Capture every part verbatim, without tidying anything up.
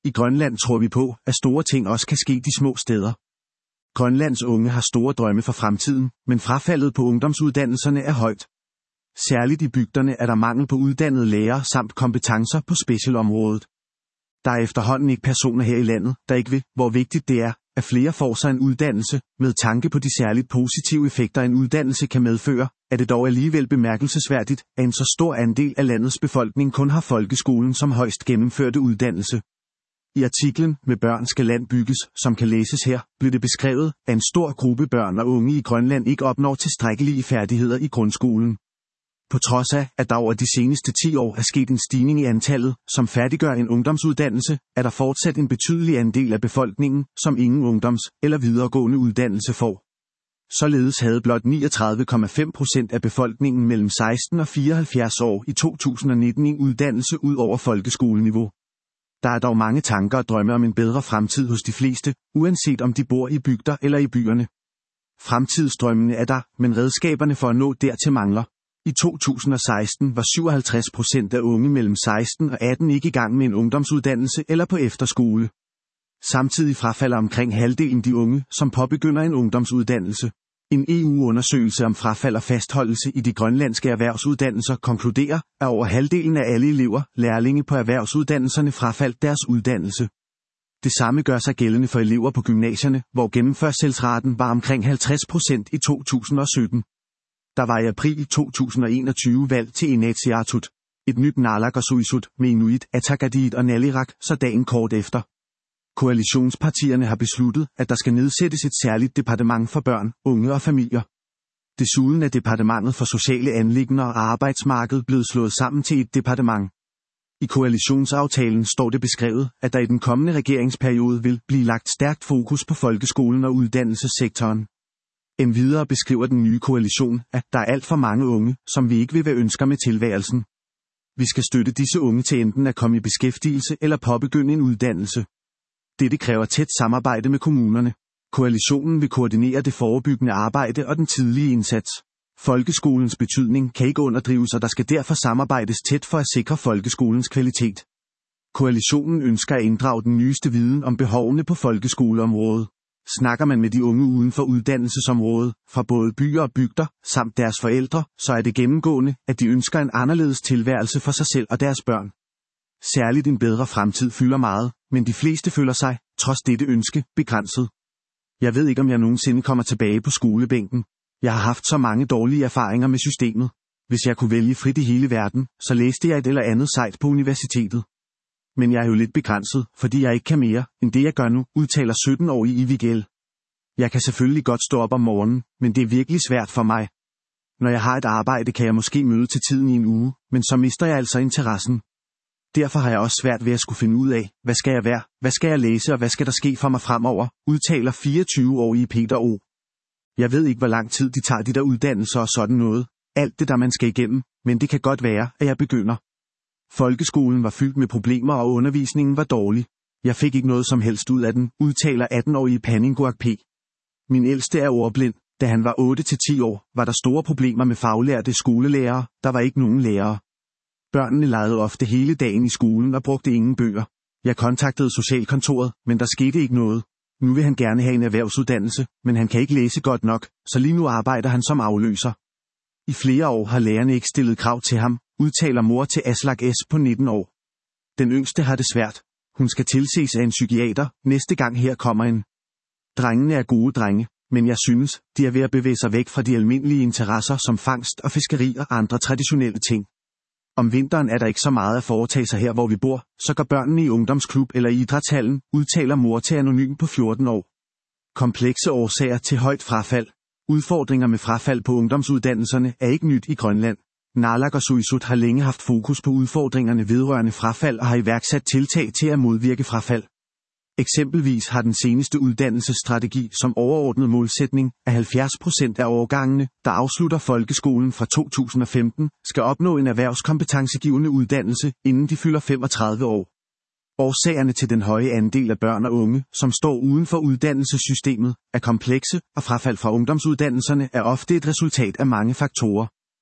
I Grønland tror vi på, at store ting også kan ske de små steder. Grønlands unge har store drømme for fremtiden, men frafaldet på ungdomsuddannelserne er højt. Særligt i bygderne er der mangel på uddannede lærere samt kompetencer på specialområdet. Der er efterhånden ikke personer her i landet, der ikke ved, hvor vigtigt det er, at flere får sig en uddannelse. Med tanke på de særligt positive effekter en uddannelse kan medføre, er det dog alligevel bemærkelsesværdigt, at en så stor andel af landets befolkning kun har folkeskolen som højst gennemførte uddannelse. I artiklen Med børn skal land bygges, som kan læses her, blev det beskrevet, at en stor gruppe børn og unge i Grønland ikke opnår tilstrækkelige færdigheder i grundskolen. På trods af, at der over de seneste ti år er sket en stigning i antallet, som færdiggør en ungdomsuddannelse, er der fortsat en betydelig andel af befolkningen, som ingen ungdoms- eller videregående uddannelse får. Således havde blot niogtredive komma fem procent af befolkningen mellem seksten og fireoghalvfjerds år i to tusind og nitten en uddannelse ud over folkeskoleniveau. Der er dog mange tanker og drømme om en bedre fremtid hos de fleste, uanset om de bor i bygder eller i byerne. Fremtidsdrømmene er der, men redskaberne for at nå dertil mangler. I to tusind og seksten var syvoghalvtreds procent af unge mellem seksten og atten ikke i gang med en ungdomsuddannelse eller på efterskole. Samtidig frafalder omkring halvdelen de unge, som påbegynder en ungdomsuddannelse. En E U-undersøgelse om frafald og fastholdelse i de grønlandske erhvervsuddannelser konkluderer, at over halvdelen af alle elever, lærlinge på erhvervsuddannelserne frafaldt deres uddannelse. Det samme gør sig gældende for elever på gymnasierne, hvor gennemførselsraten var omkring halvtreds procent i to tusind og sytten. Der var i april to tusind og enogtyve valg til Inatsiartut, et nyt naalakkersuisut med Inuit, Ataqatigiit og Nalirak, så dagen kort efter. Koalitionspartierne har besluttet, at der skal nedsættes et særligt departement for børn, unge og familier. Desuden er departementet for sociale anliggender og arbejdsmarked blevet slået sammen til et departement. I koalitionsaftalen står det beskrevet, at der i den kommende regeringsperiode vil blive lagt stærkt fokus på folkeskolen og uddannelsessektoren. Endvidere beskriver den nye koalition, at der er alt for mange unge, som vi ikke vil være ønsker med tilværelsen. Vi skal støtte disse unge til enten at komme i beskæftigelse eller påbegynde en uddannelse. Dette kræver tæt samarbejde med kommunerne. Koalitionen vil koordinere det forebyggende arbejde og den tidlige indsats. Folkeskolens betydning kan ikke underdrives, og der skal derfor samarbejdes tæt for at sikre folkeskolens kvalitet. Koalitionen ønsker at inddrage den nyeste viden om behovene på folkeskoleområdet. Snakker man med de unge uden for uddannelsesområdet, fra både byer og bygder, samt deres forældre, så er det gennemgående, at de ønsker en anderledes tilværelse for sig selv og deres børn. Særligt en bedre fremtid fylder meget, men de fleste føler sig, trods dette ønske, begrænset. Jeg ved ikke, om jeg nogensinde kommer tilbage på skolebænken. Jeg har haft så mange dårlige erfaringer med systemet. Hvis jeg kunne vælge frit i hele verden, så læste jeg et eller andet sejt på universitetet. Men jeg er jo lidt begrænset, fordi jeg ikke kan mere, end det jeg gør nu, udtaler sytten-årige Ivigel. Jeg kan selvfølgelig godt stå op om morgenen, men det er virkelig svært for mig. Når jeg har et arbejde, kan jeg måske møde til tiden i en uge, men så mister jeg altså interessen. Derfor har jeg også svært ved at skulle finde ud af, hvad skal jeg være, hvad skal jeg læse og hvad skal der ske for mig fremover, udtaler fireogtyve-årige Peter O. Jeg ved ikke, hvor lang tid de tager de der uddannelser og sådan noget, alt det der man skal igennem, men det kan godt være, at jeg begynder. Folkeskolen var fyldt med problemer og undervisningen var dårlig. Jeg fik ikke noget som helst ud af den, udtaler atten-årige Paninguaq P. Min ældste er ordblind. Da han var otte til ti år, var der store problemer med faglærte skolelærere, der var ikke nogen lærere. Børnene legede ofte hele dagen i skolen og brugte ingen bøger. Jeg kontaktede socialkontoret, men der skete ikke noget. Nu vil han gerne have en erhvervsuddannelse, men han kan ikke læse godt nok, så lige nu arbejder han som afløser. I flere år har lærerne ikke stillet krav til ham, udtaler mor til Aslak S. på nitten år. Den yngste har det svært. Hun skal tilses af en psykiater, næste gang her kommer en. Drengene er gode drenge, men jeg synes, de er ved at bevæge sig væk fra de almindelige interesser som fangst og fiskeri og andre traditionelle ting. Om vinteren er der ikke så meget at foretage sig her, hvor vi bor, så går børnene i ungdomsklub eller i idrætshallen, udtaler mor til anonym på fjorten år. Komplekse årsager til højt frafald. Udfordringer med frafald på ungdomsuddannelserne er ikke nyt i Grønland. Naalakkersuisut har længe haft fokus på udfordringerne vedrørende frafald og har iværksat tiltag til at modvirke frafald. Eksempelvis har den seneste uddannelsesstrategi som overordnet målsætning, at halvfjerds procent af årgangene, der afslutter folkeskolen fra to tusind og femten, skal opnå en erhvervskompetencegivende uddannelse, inden de fylder femogtredive år. Årsagerne til den høje andel af børn og unge, som står uden for uddannelsessystemet, er komplekse, og frafald fra ungdomsuddannelserne er ofte et resultat af mange faktorer.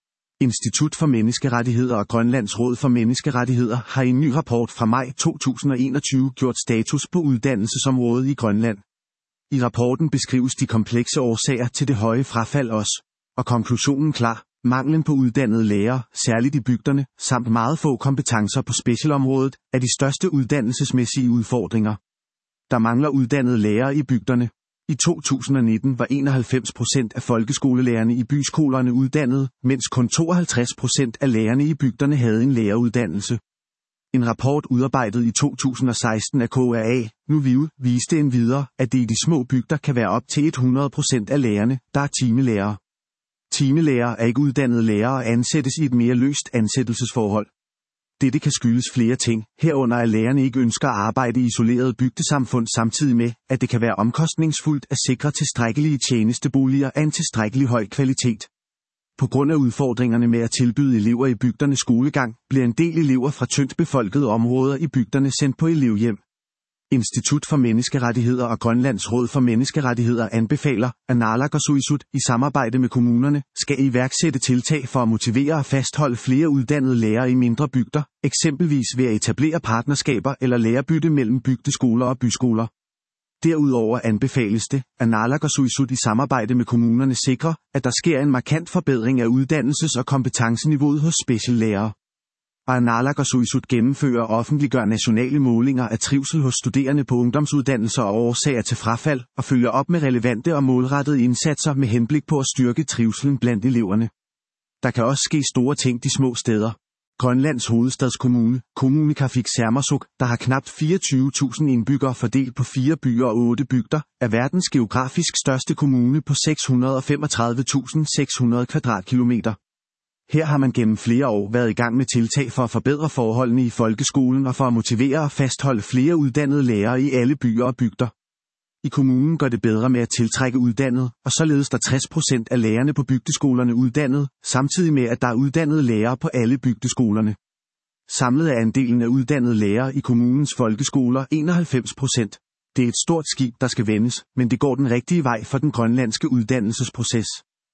Institut for Menneskerettigheder og Grønlands Råd for Menneskerettigheder har i en ny rapport fra maj to tusind og enogtyve gjort status på uddannelsesområdet i Grønland. I rapporten beskrives de komplekse årsager til det høje frafald også, og konklusionen klar: manglen på uddannede lærere, særligt i bygderne, samt meget få kompetencer på specialområdet, er de største uddannelsesmæssige udfordringer. Der mangler uddannede lærere i bygderne. I to tusind og nitten var enoghalvfems procent af folkeskolelærerne i byskolerne uddannede, mens kun tooghalvtreds procent af lærerne i bygderne havde en læreruddannelse. En rapport udarbejdet i to tusind og seksten af K R A, Nuviu, viste endvidere, at det i de små bygder kan være op til hundrede procent af lærerne, der er timelærere. Timelærere er ikke uddannede lærere og ansættes i et mere løst ansættelsesforhold. Dette kan skyldes flere ting, herunder at lærerne ikke ønsker at arbejde i isolerede bygdesamfund, samtidig med, at det kan være omkostningsfuldt at sikre tilstrækkelige tjenesteboliger af en tilstrækkelig høj kvalitet. På grund af udfordringerne med at tilbyde elever i bygderne skolegang, bliver en del elever fra tyndt befolkede områder i bygderne sendt på elevhjem. Institut for Menneskerettigheder og Grønlands Råd for Menneskerettigheder anbefaler, at Naalakkersuisut i samarbejde med kommunerne skal iværksætte tiltag for at motivere og fastholde flere uddannede lærere i mindre bygder, eksempelvis ved at etablere partnerskaber eller lærerbytte mellem bygdeskoler og byskoler. Derudover anbefales det, at Naalakkersuisut i samarbejde med kommunerne sikrer, at der sker en markant forbedring af uddannelses- og kompetenceniveauet hos speciallærere. Og at Naalakkersuisut gennemfører og offentliggør nationale målinger af trivsel hos studerende på ungdomsuddannelser og årsager til frafald, og følger op med relevante og målrettede indsatser med henblik på at styrke trivselen blandt eleverne. Der kan også ske store ting de små steder. Grønlands hovedstadskommune, Kommunikafik Sermersuk, der har knap fireogtyve tusind indbyggere fordelt på fire byer og otte bygder, er verdens geografisk største kommune på seks hundrede og femogtredive tusind seks hundrede kvadratkilometer. Her har man gennem flere år været i gang med tiltag for at forbedre forholdene i folkeskolen og for at motivere og fastholde flere uddannede lærere i alle byer og bygder. I kommunen går det bedre med at tiltrække uddannede, og således er tres procent af lærerne på bygdeskolerne uddannet, samtidig med at der er uddannede lærere på alle bygdeskolerne. Samlet er andelen af uddannede lærere i kommunens folkeskoler enoghalvfems procent. Det er et stort skib, der skal vendes, men det går den rigtige vej for den grønlandske uddannelsesproces.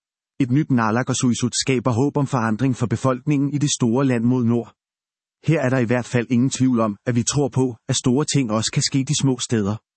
Et nyt Naalakkersuisut skaber håb om forandring for befolkningen i det store land mod nord. Her er der i hvert fald ingen tvivl om, at vi tror på, at store ting også kan ske de små steder.